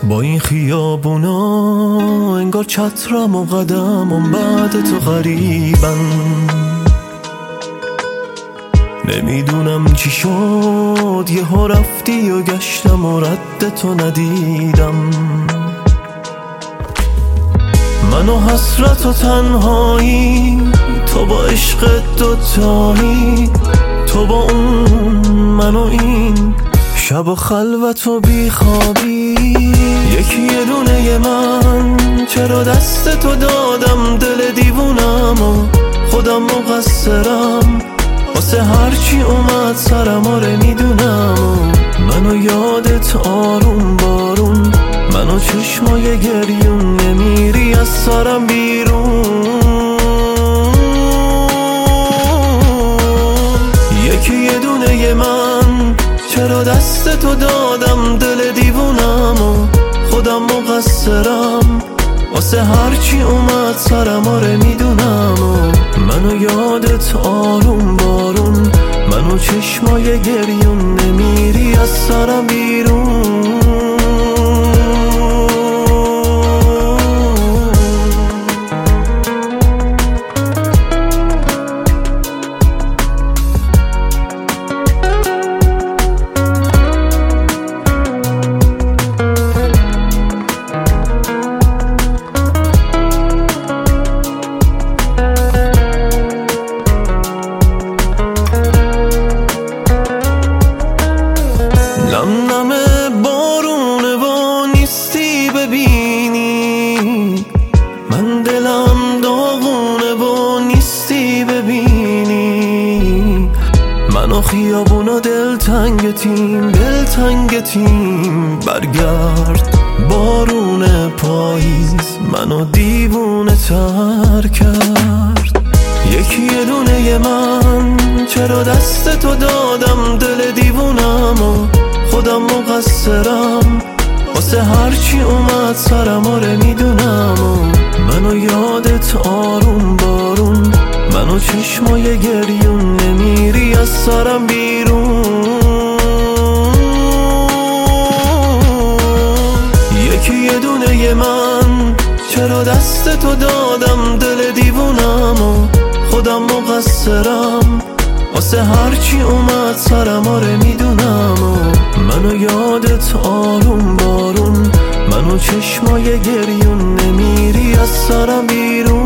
با این خیابونا انگار چترم و قدمم بعد تو غریبن. نمیدونم چی شد یهو رفتی و گشتم و رد تو ندیدم. من و حسرت و تنهایی، تو با عشق دوتایی، تو با اون من و این شب و خلوت و بیخوابی. یکی یه دونه من چرا دست تو دادم، دل دیوونم و خودم مقصرم واسه هرچی اومد سرم. آره میدونم منو یادت آروم بارون، منو چشمای گریون نمیری از سرم بیرون. یکی یه دونه من چرا دست تو دادم، دل دیوونم و خودم مقصرم واسه هرچی اومد سرم. آره میدونم منو یادت آروم بارون، منو چشمای گریون نمیری از سرم بیرون. نم نم بارونه و نیستی ببینی، من دلم داغونه و نیستی ببینی. منو خیابونا دلتنگ تیم برگرد. بارون پاییز منو دیوونه تر کرد. یکی یه دونه من چرا دست تو دادم، دل دیوونم و خودم مقصرم واسه هرچی اومد سرم. آره میدونم منو یادت آروم بارون، منو چشمای گریون نمیری از سرم بیرون. یکی یه دونه من چرا دست تو دادم، دل دیوونم و خودم مقصرم واسه هرچی اومد سرم. آره میدونم منو یادت آروم بارون، منو چشمای گریون نمیری از سرم بیرون.